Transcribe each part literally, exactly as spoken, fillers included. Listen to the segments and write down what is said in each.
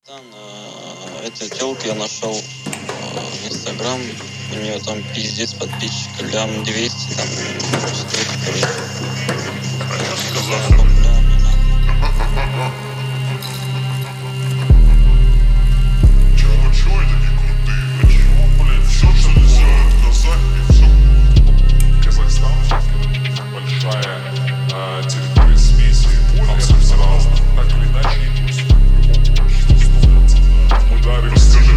Эту телку я нашел в Инстаграм, у нее там пиздец подписчиков, лям двести, там, стоит, короче. Сказал. Чего, чего это не крутые? Вы чего, блядь, все, что делают казахи, все. Казахстан большая э, территория смеси абсолютно разных, так или иначе идут в любом обществе. Мы дарим, расскажи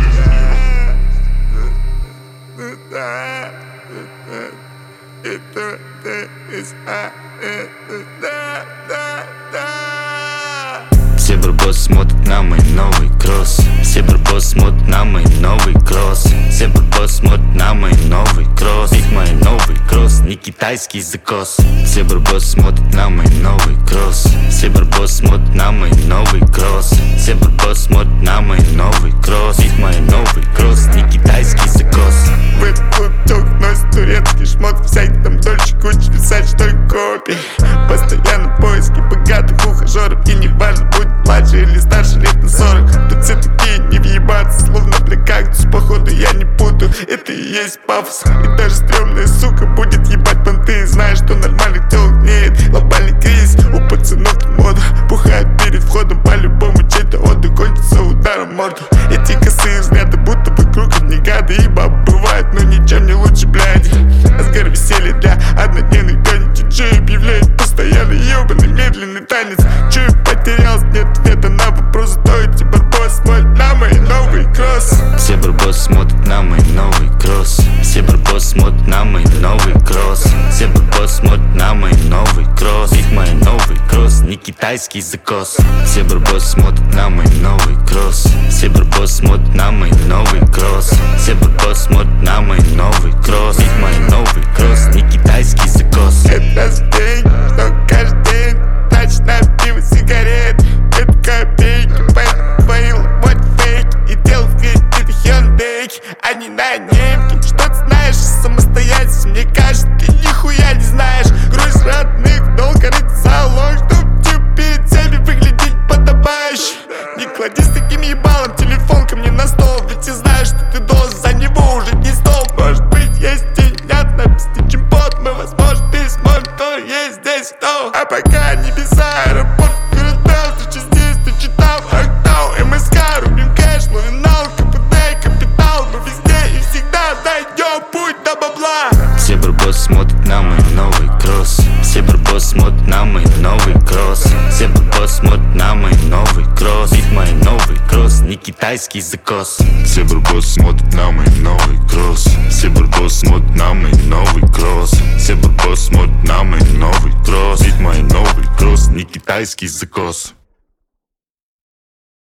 Все барбосы смотрят на мой новый кросс. Все барбосы смотрят на мой новый кросс. Все барбосы смотрят на мой новый кросс. Ведь мой новый кросс не китайский закос. Все барбосы смотрят на мой новый кросс. Все барбосы смотрят на мой новый кросс. Все барбосы смотрят на мой новый кросс. Ведь мой новый кросс не китайский закос. В этот клуб тёлк носит турецкий шмот. Всякий там Дольче Гуччи, писать что ли копии. Постоянно поиски богатых ухажеров. И не важно, будет младше или старше, лет на сорок. Тут все такие не въебаться, словно бля кактус. Походу я не путаю, это и есть пафос. И даже стрёмная сука будет ебать понты. Знаешь, что нормальных тёлок нет. Глобальный кризис, у пацанов тут мода. Пухает перед входом, по-любому чей-то отдых кончится ударом в морду. Эти косые взгляды, будто вокруг одни гады. И бабы бывает, но ничем не лучше, блядь. Разгар веселья для однодневных гонек. Диджей объявляет постоянно ебаный медленный танец. Чё я потерялся, нет ответа на вопрос. Стоит барбос смотрит на мой новый кросс. Все барбосы смотрят на мой новый кросс. Все барбосы смотрят на мой новый кросс. Все барбосы смотрят на мой новый кросс. Ведь мой новый кросс не китайский закос. Все барбосы смотрят на мой новый кросс. Все барбосы смотрят на мой новый кросс. Все барбосы смотрят на мой новый кросс. Ведь мой новый кросс не китайский закос. Это раз в день, но каждый день тачь на пиво, сигарет. Это копейки, поэтому твоил вот фейки. И делал в кредиты хендейки, а не на немки. Что ты знаешь о самостоятельности? Мне кажется, ты нихуя не знаешь. Грусть родных, долго рыть залог, чтоб тебе перед всеми выглядеть подобающе. Не клади с таким ебалом телефон ко мне на стол. Ведь я знаю, что ты должен за него уже не стол. Может быть, есть тенят на песте чемпот. Мы, возможно, пересмотрим, кто есть здесь кто. А пока небеса, аэропорт, город Бел. Встреча здесь, ты читал Актау, МСК. Рубим кэш, лавинал, КПД, капитал. Мы везде и всегда найдем путь до бабла. Все барбосы смотрят на мой новый кросс. Все барбосы смотрят на мой новый кросс. Все барбосы смотрят на мой новый кросс. Ведь мой новый кросс не китайский закос. Все барбосы смотрят на мой новый кросс. Все барбосы смотрят на мой новый кросс. Все барбосы смотрят на мой новый кросс. Ведь мой новый кросс не китайский закос.